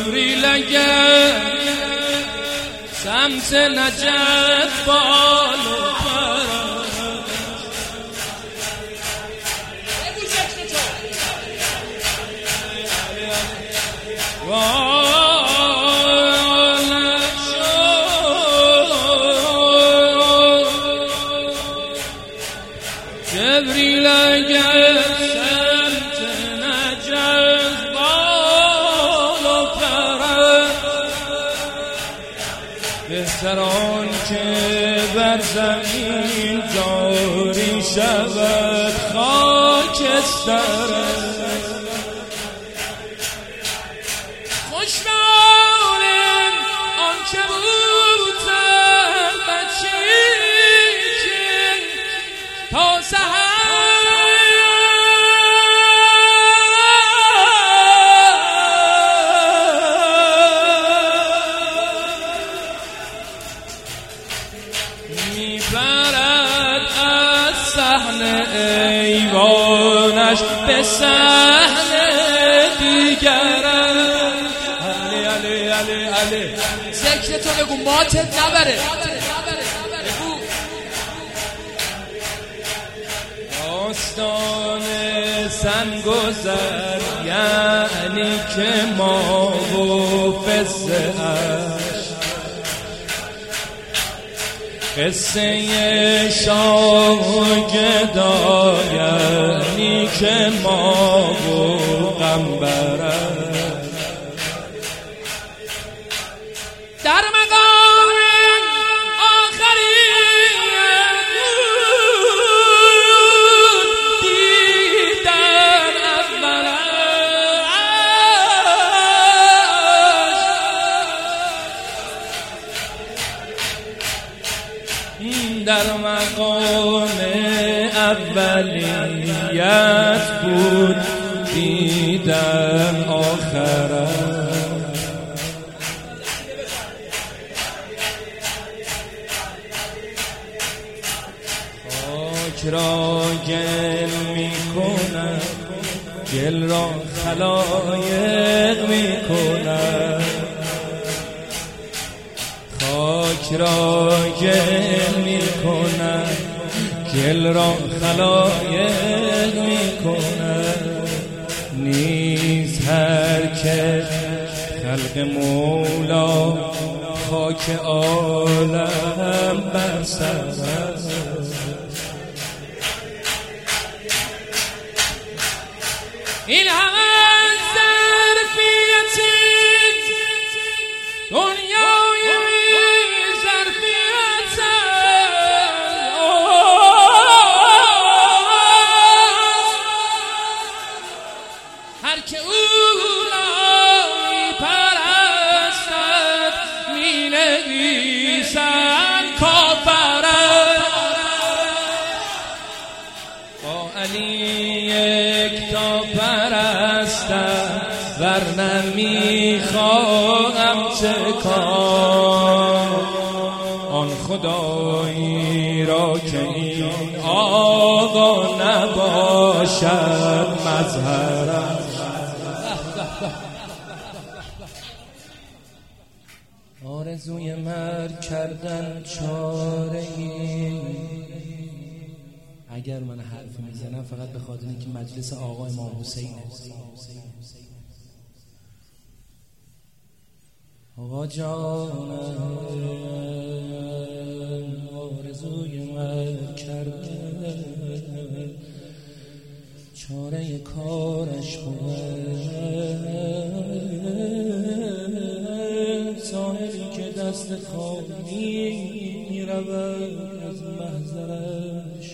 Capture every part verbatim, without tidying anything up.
جبریل اگر سمت نجف بالو جبریل اگر سمت نجف بالو پرد بهتر آن که بر زمین جاری شود خاکستر خوش به آن آن که بودن بچه که تا میبرد از صحنه ایوانش به صحنه دیگر. علی علی علی علی ذکر تو بگو ماتت نبره. داستان سنگذر یعنی که ما و فزه اش قصه شاگدا یعنی که ما و غمبرش در مقام آخری دیدن اولش در مقام اولیت بود دیدن آخرش را گل می کند گل را خلایق می کند خاک را گل می کند گل را خلایق می کند نیز هر که خلق مولا خاک عالم بر سر این همه ظرفیت دنیای ظرفیت هر که او را میپرستد مینویسد کافرد. با علی یکتا پرستم ورنه میخواهم چه کار آن خدایی را که این آقا نباشد مظهرم. آرزوی مرگ کردن چاره‌ای اگر من حرف میزنم فقط به خاطر اینکه مجلس آقا امام حسینه. آقا جانم آرزوی من کرده چاره کارش خوبه صاحبی که دست خالی میرود از محضرش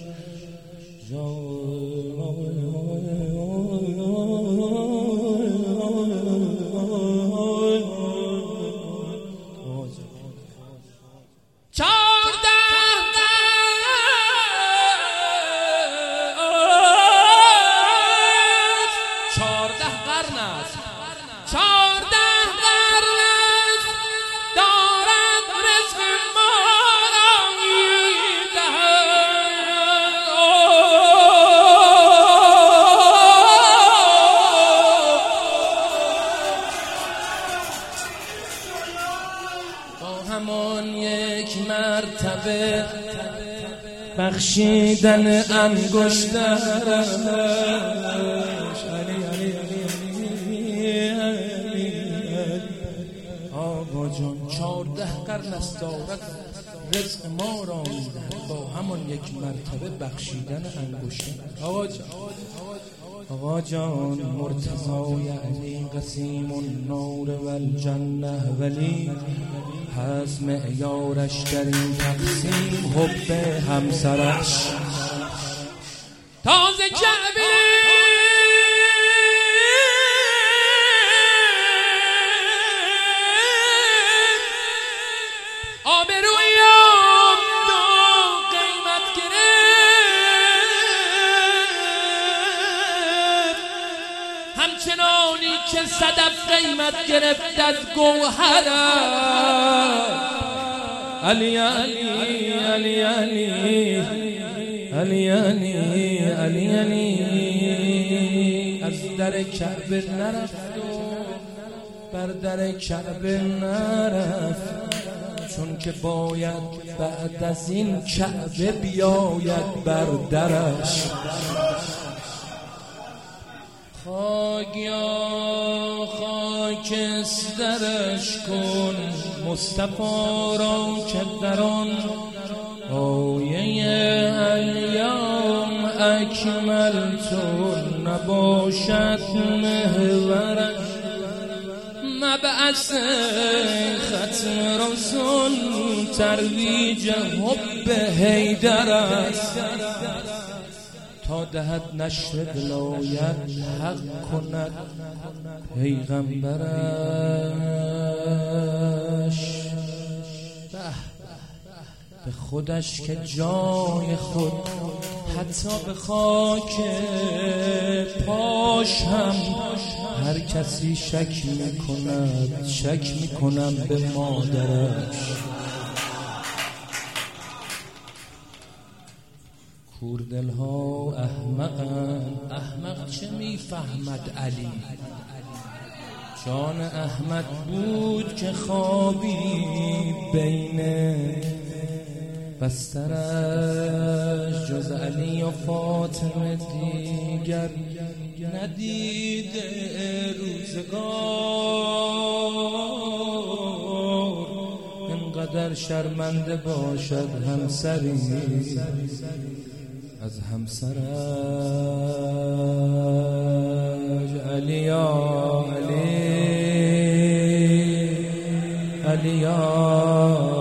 بخشیدن انگشترش. آقا جان چارده قرن است دارد رزق ما را می‌دهد، با همان یک مرتبه بخشیدن انگشتر. آقا جان آقا جان مرتضی یعنی قسیم النور و الجنه، ولی هست معیارش در این تقسیم حب همسرش. تازه کعبه آبرویم دو قیمت گرفت، همچنانی که صدف قیمت گرفت از گوهرم. علی علی علی علی علی علی علی علی از در کعبه نرفت و بر در کعبه نرفت، چون که باید بعد از این کعبه بیاید بر درش. خاک یا خاکسترش کن مصطفی را که در آن آیه ایام اکملت نباشد محورش. مبعث ختم رسول ترویج حب حیدر است، تا دهد نشر ولایت حق کند پیغمبرش. به خودش که جای خود حتی به خاک پاش هم هر کسی شک میکند، شک میکنم به مادرش. کوردلها احمقن، احمق چه میفهمد علی؟ جان احمد بود که خوابی بین بسترش، جز علی و فاطمه دیگر ندیده روزگار. اینقدر شرمنده باشد همسری از همسرش. علی یا علی علی یا